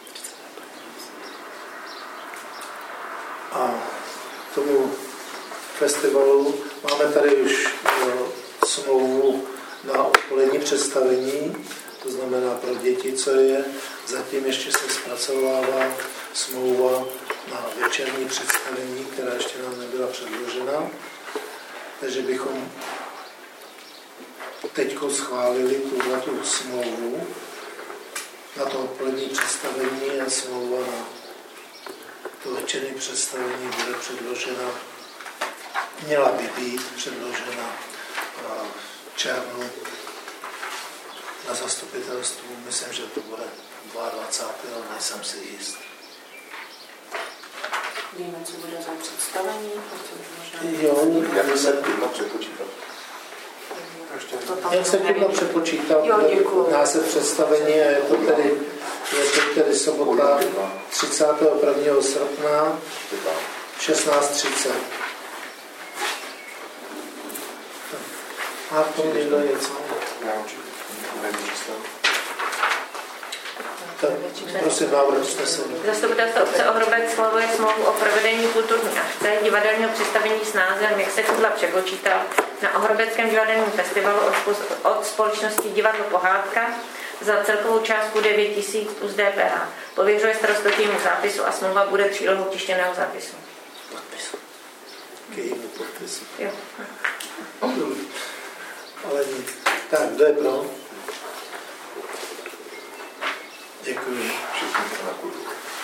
A k tomu festivalu máme tady už no, smlouvu na odpolední představení, to znamená pro děti, co je. Zatím ještě se zpracovává smlouva na večerní představení, která ještě nám nebyla předložena. Takže bychom teď schválili tuhletu smlouvu na to odpolední představení a smlouva na to večerní představení bude předložena, měla by být předložena v červnu na zastupitelstvu. Myslím, že to bude dvacátého druhého nejsem si jist. Víme, co bude za představení? Jo, jak se klidno přepočítat. Jak se klidno přepočítat jo, název představení a je to tedy, je to tedy sobota třicátého prvního srpna šestnáct třicet. Má k tomu někdo něco? Tak, prosím, návrh usnesení. Zastupitelstvo obce Ohrobec schvaluje smlouvu o provedení kulturní akce divadelního představení s názvem Jak se kudla přepočítal na Ohrobeckém divadelním festivalu od, od společnosti Divadlo Pohádka za celkovou částku devět tisíc plus D P H. Pověřuje starostu týmu zápisu a smlouva bude přílohou tištěného zápisu. Podpisu. K jejímu podpisu. Jo. Ale nic. Tak, kdo je pro? Děkuji. Všichni se na kurzu.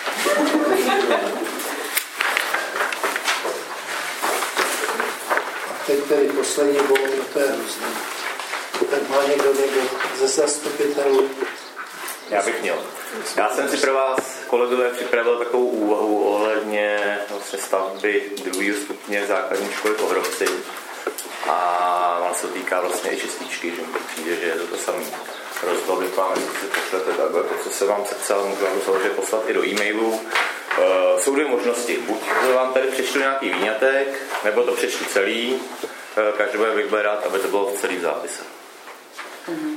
A teď tedy poslední bod, to je různý. Tak má někdo někdo ze zastupitelů? Já bych měl. Já jsem si pro vás, kolegové, připravil takovou úvahu ohledně vlastně stavby druhého stupně základní školy v Ohrovci. A vám se to týká vlastně i čističky, že mi přijde, že je to to samé. Rozhodl bych vám, jestli si pošlete takhle, to, co se vám sepsal, můžu vám samozřejmě poslat i do e-mailu. Uh, jsou dvě možnosti. Buď vám tady přečtu nějaký výňatek, nebo to přečtu celý. Uh, každý bych byl rád, aby to bylo v celý zápise. Mm-hmm.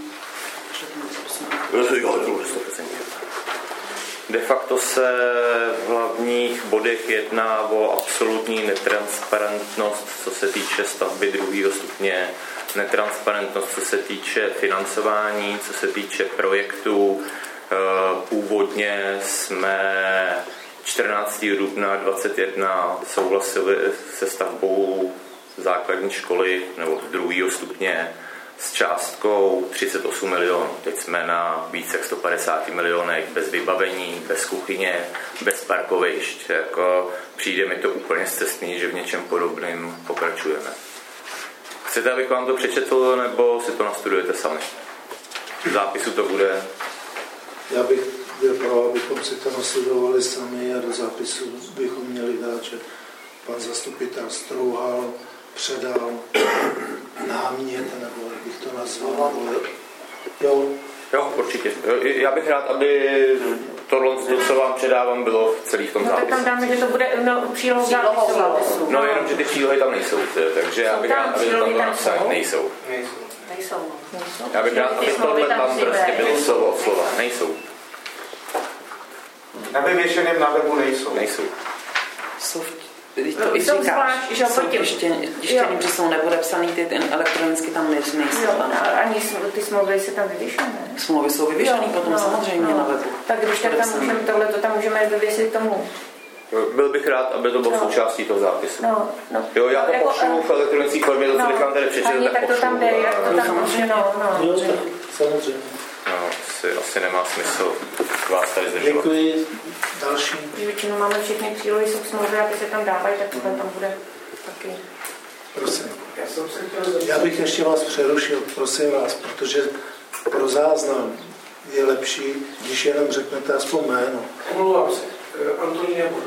De facto se v hlavních bodech jedná o absolutní netransparentnost, co se týče stavby druhého stupně, netransparentnost, co se týče financování, co se týče projektů. Původně jsme čtrnáctého dubna dvacet jedna souhlasili se stavbou základní školy nebo druhého stupně s částkou třicet osm milionů. Teď jsme na více jak sto padesát milionech bez vybavení, bez kuchyně, bez parkovišť. Jako přijde mi to úplně scestný, že v něčem podobném pokračujeme. Chcete, abych vám to přečetl, nebo si to nastudujete sami? V zápisu to bude. Já bych byl pro, abychom si to nastudovali sami a do zápisu bychom měli dát, že pan zastupitel Strouhal předal námět, nebo jak bych to nazval. Jo? Jo, určitě. Já bych rád, aby tohle, co vám předávám, bylo celý v tom zápisu. No tak tam dáme, že to bude no, přílohou zápisu. No jenom, že ty přílohy tam nejsou, takže já bych rád, aby to tam bylo napsané. Nejsou. Nejsou. Já bych rád, aby tohle tam prostě bylo slovo od slova. Nejsou. Na vyvěšeném na webu nejsou. Nejsou. Jsou Když to i říkáš, jsou tištění, že jsou nepodepsaný, ty ten elektronicky tam nejsou. Jo, ani ty smlouvy se tam vyvěšené. Smlouvy jsou vyvěšený potom no, samozřejmě no. na webu. Tak když tak tam můžeme tohle, to tam můžeme vyvěsit tomu. Byl bych rád, aby to bylo no. součástí toho zápisu. No, no. Jo, já to jako, pošlu v elektronické formě, to, co bych vám tady přečetl, tak tak to tam jde, jak to tam může, no, no. Jo, tak, samozřejmě. No, asi, asi nemá smysl vás tady zdržovat. Děkuji. Další. Většinou máme všechny přílohy, jsou smlouvy, aby se tam dávají, tak to tam bude taky. Prosím. Já bych ještě vás přerušil, prosím vás, protože pro záznam je lepší, když jenom řeknete aspoň jméno. Omlouvám se. Antonín Jabor.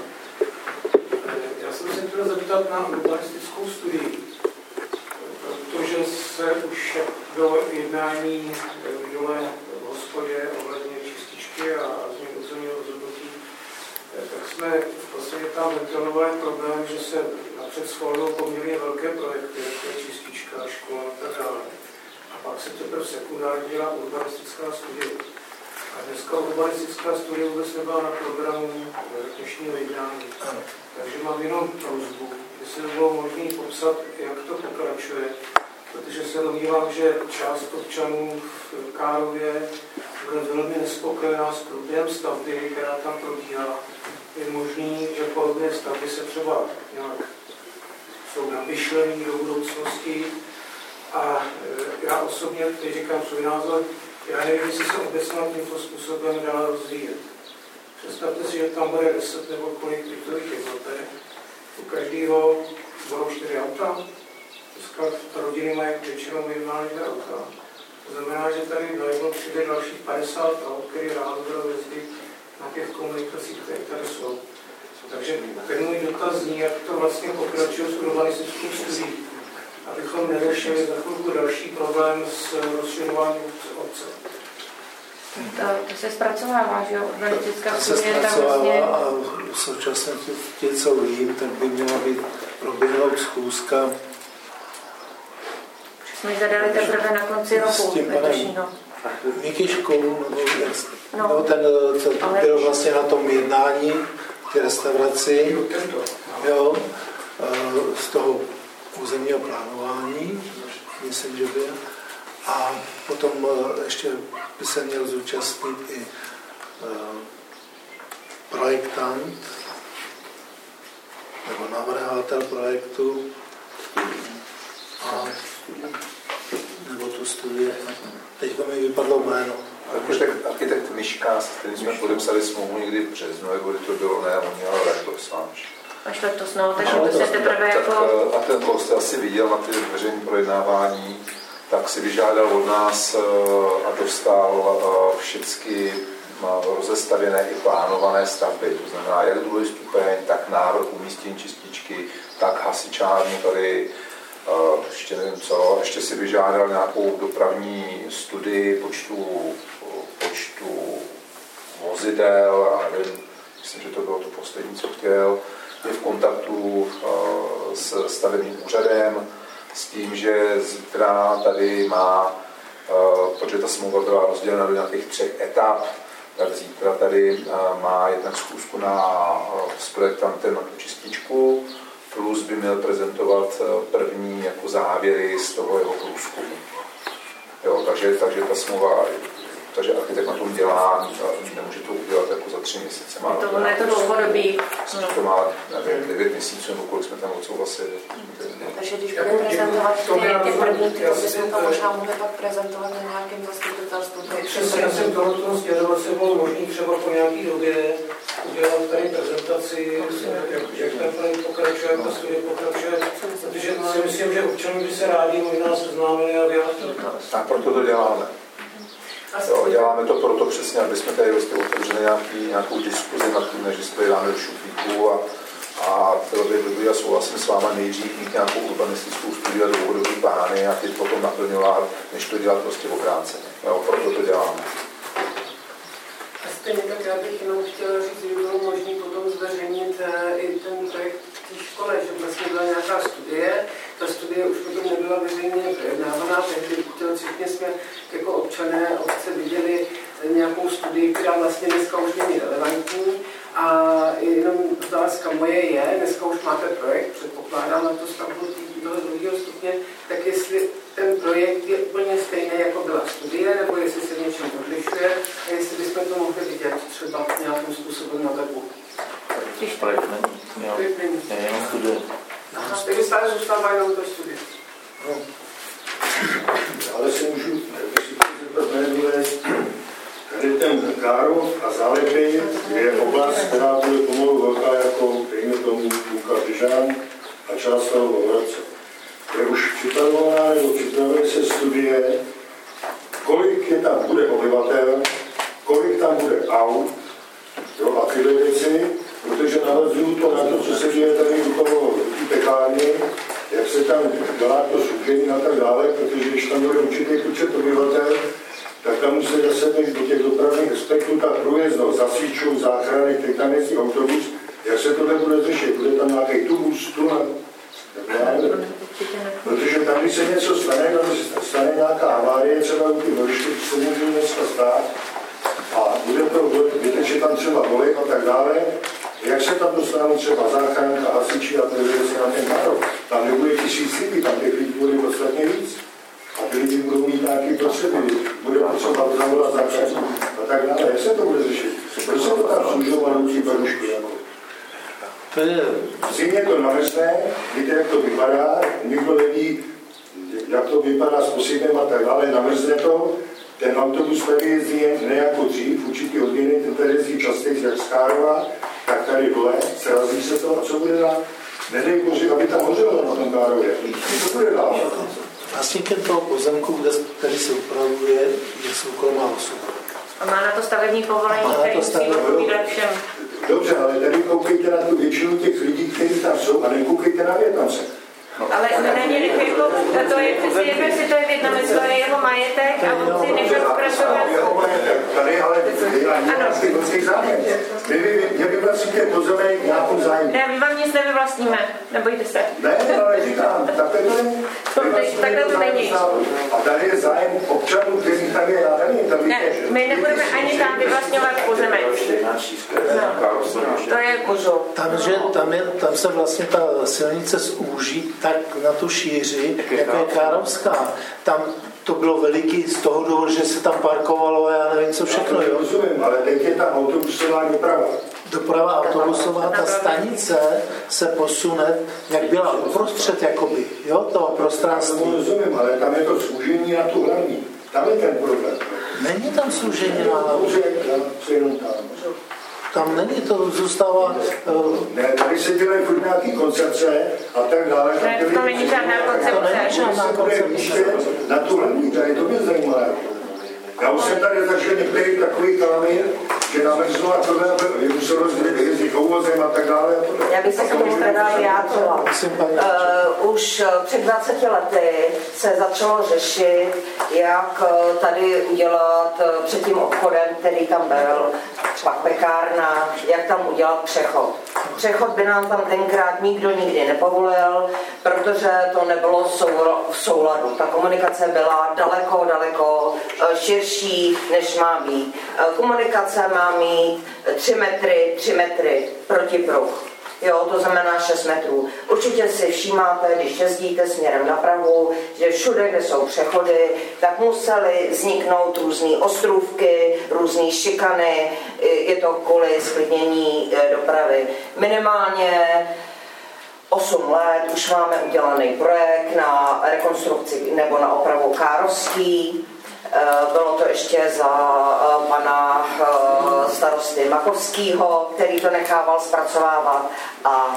Já jsem se chtěl zeptat na urbanistickou studii, protože se už bylo jednání dole v hospodě ohledně čističky a změn územního rozhodnutí, tak jsme v podstatě tam ventilovali problém, že se napřed schválilo poměrně velké projekty, jako je čistička, škola a tak dále. A pak se teprve sekundárně dělá urbanistická studie. A dneska urbanistická studie vůbec nebyla na programu dnešního jednání. Takže mám jenom prosbu, jestli by bylo možné popsat, jak to pokračuje, protože se domnívám, že část občanů v Kárově bude velmi nespokojená s průběhem stavby, která tam probíhá. Je možný, že podobné stavby se třeba nějak jsou namyšlený do budoucnosti. A já osobně teď říkám svůj názor, já nevím, jestli se obecně tímto způsobem dá rozvíjet. Představte si, že tam bude deset nebo kolik bytových jednotek. U každého budou čtyři auta. Dneska rodiny mají většinou minimálně dvě auta. To znamená, že tady najednou přijde dalších padesát aut, který ráno budou jezdit na těch komunikacích, které tady jsou. Takže ten můj dotaz zní, jak to vlastně pokračuje s urbanistickou studií, abychom neřešili za chvilku další problém s rozširováním obce. To, to se zpracovává, že jo? Urbanistická to se studie tam zpracovává vlastně... a současně ti, co vím, tak by měla být proběhnout schůzka. Jsme ji zadali teprve na konci roku letošního. Mikyškou, nebo jak, no, no, ten, co ale... byl vlastně na tom jednání v restauraci, jo, z toho územního plánování, myslím, že byl. A potom ještě by se měl zúčastnit i projektant nebo navrhovatel projektu a nebo tu studii. Teď mi vypadlo jméno. Architekt, architekt Miška, s kterým jsme podepsali smlouvu někdy v březnu, nebo kdy to bylo, ne, on měl letos, váš. Až letos, no, takže to se teprve jako... A ten, koho jste asi viděl na ty veřejné projednávání, tak si vyžádal od nás a dostal všechny rozestavěné i plánované stavby, to znamená jak druhý stupeň, tak návrh umístění čističky, tak hasičárny tady, ještě nevím co, ještě si vyžádal nějakou dopravní studii počtu, počtu vozidel a nevím, myslím, že to bylo to poslední, co chtěl. Je v kontaktu s stavebním úřadem, s tím, že zítra tady má, protože ta smlouva byla rozdělena do nějakých třech etap, tak zítra tady má jednak schůzku na, s projektantem na tu čističku, plus by měl prezentovat první jako závěry z toho jeho průzkumu. Jo, takže, takže ta smlouva, takže architekt na tom dělá, nemůže to udělat jako za tři měsíce. Má to je to dlouhodobý. No. To má, nevím, devět měsíců, nebo kolik jsme tam odsouhlasili. Takže když bude prezentovat ty první, ty bychom to možná mohli pak prezentovat na nějakém zastupitelstvu. Přesně, já jsem tohoto směřoval, se bylo možný třeba po nějaký době udělat tady prezentaci, jak, jak ten projekt pokračuje, jak ta studie pokračuje, protože si myslím, že občanům by se rádi možná seznámili a vyjádřili. A proto to děláme. Jo, děláme to proto přesně, aby jsme tady vlastně otevřeli nějaký, nějakou diskuzi nad tím, než to dáme do šuplíku a, a bylo by dobrý a souhlasím s váma nejdřív mít nějakou urbanistickou studii a dlouhodobý plány a teď potom naplňovat, než to dělat prostě obráceně. Jo, proto to děláme. A stejně tak já bych jenom chtěla říct, že by bylo možné potom zveřejnit i ten projekt v té škole, že vlastně byla nějaká studie. Ta studie už potom nebyla veřejně projednávaná, tehdy tělocvičně jsme jako občané obce viděli nějakou studii, která vlastně dneska už není relevantní. A jenom otázka moje je, dneska už máte projekt, předpokládám na to stavbu toho druhého stupně, tak jestli ten projekt je úplně stejný, jako byla studie, nebo jestli se něčím odlišuje, a jestli bychom to mohli vidět třeba nějakým způsobem na webu. Když projekt není, není jenom studie. Takže stále zůstává jenom to studie. No. Ale si můžu, když si to jmenuje, tady ten Károv a Zálepy je oblast, která bude pomalu velká jako, dejme tomu, Luka Břežán a část toho Hradce. Je už připravovaná nebo připravuje se studie, kolik je tam bude obyvatel, kolik tam bude aut, jo, a tyhle věci, protože navazuju to na to, co se děje tady u toho pekárny, jak se tam dělá to sušení a tak dále, protože když tam bude určitý počet obyvatel, tak tam musí zase do těch dopravních aspektů ta průjezdnost, zasvíčů, záchrany, teď tam jezdí autobus, jak se tohle bude řešit, bude tam nějaký tubus, tunel, protože tam, když se něco stane, stane nějaká havárie, třeba u ty voliště, se může dneska stát, a bude to, vyteče tam třeba volej a tak dále, jak se tam dostanou třeba záchranka, hasiči a tedy se na ten nárok. Tam nebude tisíc lidí, tam těch lidí bude podstatně víc. A ty lidi budou mít nějaké potřeby, bude potřeba zavolat záchranku a tak dále. Jak se to bude řešit? Proč se to tam služovanoucí barušky? Jako? To je... V zimě to namrzne, víte, jak to vypadá, nikdo neví, jak to vypadá s posypem a tak dále, namrzne to. Ten autobus tady jezdí ne jako dřív, určitý hodiny, ten tady jezdí častěji jak z Károva, tak tady dole, srazí se to a co bude dál? Nedej bože, aby tam hořelo na tom Kárově. Co bude dál? Vlastníkem toho pozemku, kde, který se upravuje, je soukromá osoba. A má na to stavební povolení, který musí odpovídat všem. Dobře, ale tady koukejte na tu většinu těch lidí, kteří tam jsou, a nekoukejte na Větnamce. Ale není jako, to je přeci jedno, jestli to je Vietnamec, to je jeho majetek a on si nechal zpracovat. Tady ale nějaký velký zájem. Vy, vy, vy vyvlastníte pozemek nějakou zájem. Ne, my vám nic nevyvlastníme, nebojte se. Ne, ale říkám, takhle to není. Takhle to není. A tady je zájem občanů, kteří tam je, já nevím, tam ne, my nebudeme ani tam vyvlastňovat pozemek. No, to je kožo. Tam, že, tam, je, tam se vlastně ta silnice zúží tak na tu šíři, jako je Károvská. Tam to bylo veliký z toho důvodu, že se tam parkovalo a já nevím co všechno. Já to rozumím, ale teď je tam autobusová doprava. Doprava autobusová, ta stanice se posune, jak byla uprostřed, jakoby, jo, toho prostranství. Já to rozumím, ale tam je to služení na tu hlavní. Tam je ten problém. Není tam služení na hlavní. Tam není, to zůstává... Uh... Ne, tady se dělají furt nějaký koncepce a tak dále. Ne, to není žádná koncepce. To není žádná koncepce. Na tu hlavní, tady to mě zajímavé. Já už jsem tady zažil některý takový kalamír, že namrzlo a tohle, musel rozjezdit houvozem a tak dále. Já bych se k tomu teda vyjádřila. Uh, už před dvaceti lety se začalo řešit, jak tady udělat před tím obchodem, který tam byl, pak pekárna, jak tam udělat přechod. Přechod by nám tam tenkrát nikdo nikdy nepovolil, protože to nebylo v souladu. Ta komunikace byla daleko, daleko širší, než má být. Komunikace má mít tři metry, tři metry proti pruh. Jo, to znamená šest metrů. Určitě si všímáte, když jezdíte směrem na Prahu, že všude, kde jsou přechody, tak musely vzniknout různé ostrůvky, různé šikany, je to kvůli zklidnění dopravy. Minimálně osm let už máme udělaný projekt na rekonstrukci nebo na opravu Károvský. Bylo to ještě za pana starosty Makovskýho, který to nechával zpracovávat. A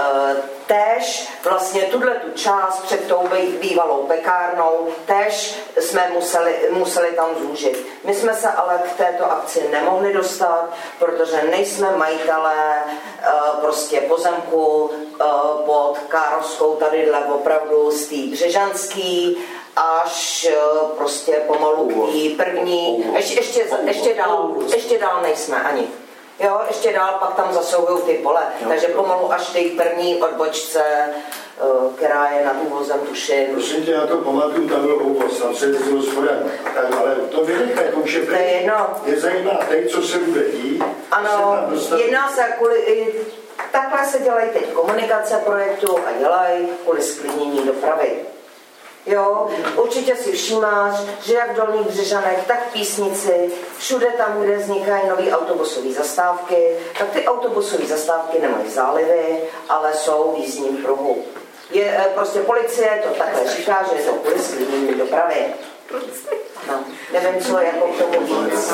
též vlastně tuhle tu část před tou bývalou pekárnou též jsme museli, museli tam zúžit. My jsme se ale k této akci nemohli dostat, protože nejsme majitelé prostě pozemku pod Károvskou tadyhle opravdu z té Břežanský až prostě pomalu k tý první, ještě, ještě, ještě, dál, ještě dál nejsme ani. Jo, ještě dál, pak tam zasouhují ty pole, takže pomalu až té první odbočce, která je nad úvozem tuším. Prosím tě, já to pamatuju, tam byl úvoz, tam se jezdilo s vodem, ale to vydechne, to už je to je jedno. Je zajímá teď, co se bude dít. Ano, jedná se kvůli, takhle se dělají teď komunikace projektu a dělají kvůli sklidnění dopravy. Jo, určitě si všímáš, že jak v Dolních Břežanech, tak v Písnici, všude tam, kde vznikají nové autobusové zastávky, tak ty autobusové zastávky nemají zálivy, ale jsou v jízdním pruhu. Je, prostě policie to takhle říká, že je to kvůli sklidnění dopravy. No, nevím, co jako k tomu víc.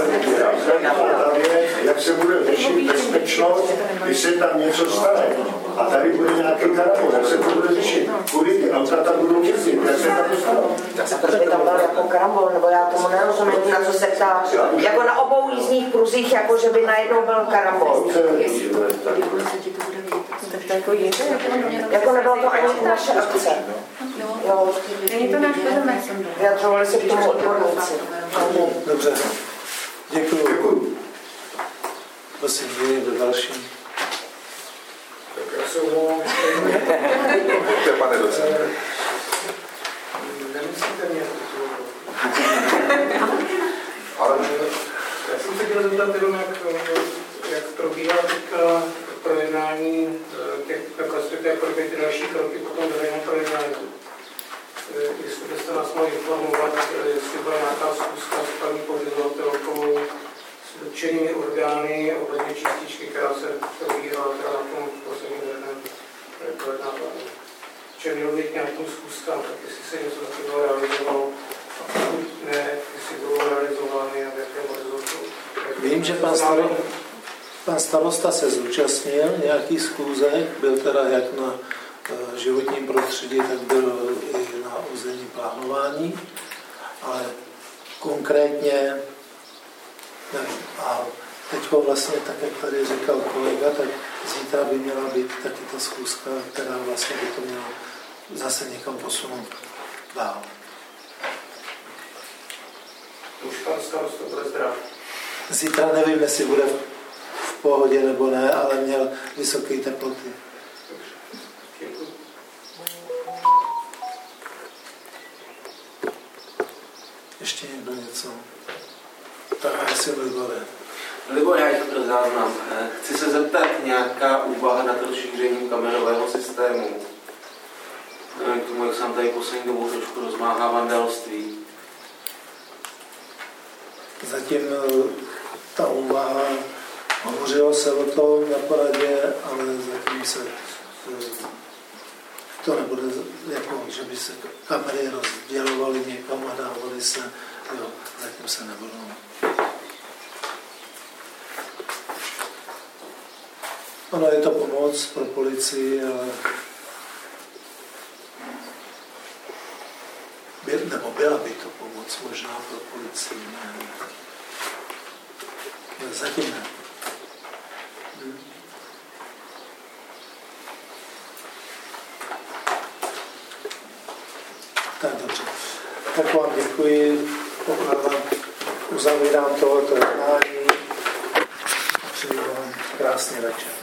Jak se bude řešit bezpečnost, když se tam něco stane a tady bude nějaký karambol, jak se to bude řešit? Kudy ty auta tam budou jezdit, jak se tam dostanou? Proč by tam byl jako karambol, nebo já tomu nerozumím, na co se ptáš. Jako na obou jízdních pruzích, jako že by najednou byl karambol. Jako nebylo to ani naše akce. Jo, není to náš pozemek. Vyjadřovali se k tomu odborníci. Dobře, děkuji. Děkuji. Prosím, děkuji do dalším. Tak já se omlouvám. Děkujte, pane docente. Nemusíte mě. Ale já jsem se chtěl zeptat jenom, jak, jak probíhá teďka projednání těch, respektive probíhají ty další kroky po tom veřejném projednání. Jestli byste nás mohli informovat, jestli byla nějaká zkuska s paní pořizovatelkou, s dotčenými orgány ohledně čističky, která se probíhala teda na tom posledním veřejném projednávání. Že mělo být nějakým zkuskám, tak jestli se něco takového realizovalo, a pokud ne, jestli bylo realizovány a v jakém rezultu. Vím, že pan starosta, pan starosta se zúčastnil nějakých schůzek, byl teda jak na životním prostředí, tak byl i na územní plánování, ale konkrétně nevím. A teď vlastně, tak jak tady říkal kolega, tak zítra by měla být taky ta schůzka, která vlastně by to měla zase někam posunout dál. Už pan starosta bude zdrav. Zítra nevím, jestli bude v pohodě nebo ne, ale měl vysoké teploty. Ještě někdo něco? Tak asi Libore. Libor, já to pro záznam. Chci se zeptat, nějaká úvaha nad rozšířením kamerového systému? K tomu, jak se nám tady poslední dobou trošku rozmáhá vandalství. Zatím ta úvaha, hovořilo se o tom na poradě, ale zatím se to nebude, jako, že by se kamery rozdělovaly někam a dávaly se, jo, zatím se nebudou. Ono je to pomoc pro policii, ale by, nebo byla by to pomoc možná pro policii, ne. Zatím ne. Hmm. Tak dobře. Tak vám děkuji. Pokud uzavírám tohoto jednání. Přeji vám krásný večer.